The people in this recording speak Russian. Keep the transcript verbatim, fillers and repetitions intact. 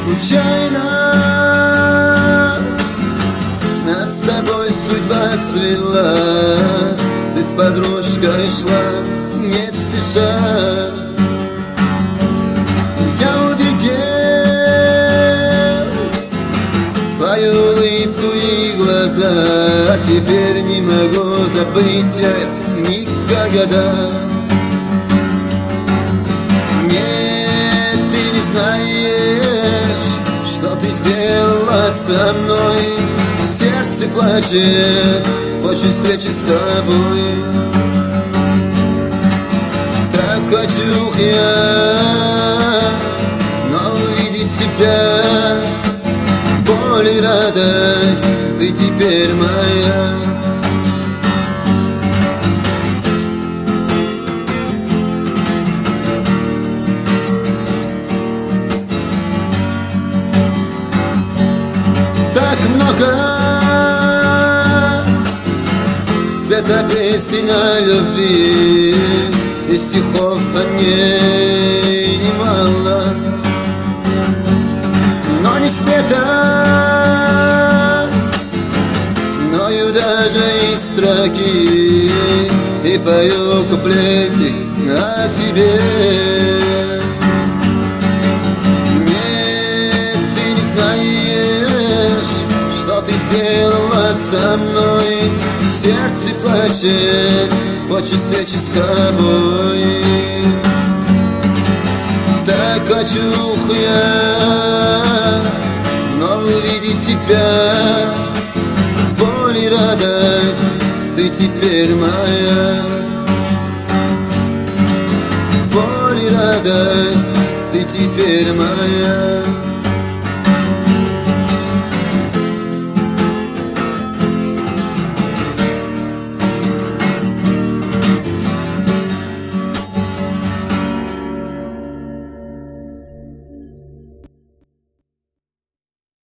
случайно нас с тобой судьба свела. Ты с подружкой шла не спеша. Я увидел твою улыбку и глаза, а теперь не могу забыть я их никогда. Нет, ты не знаешь, что ты сделала со мной. Сердце плачет, хочет встречи с тобой. Так хочу я, но увидеть тебя, боль и радость, ты теперь моя. Так много спета песен о любви, и стихов о ней немало, но не спета мною даже и строки, и пою куплетик о тебе. Нет, ты не знаешь, что ты сделала со мной. Сердце плачет, хочет встречи с тобой. Так хочу я, но увидеть тебя, боль и радость, ты теперь моя. Боль и радость, ты теперь моя.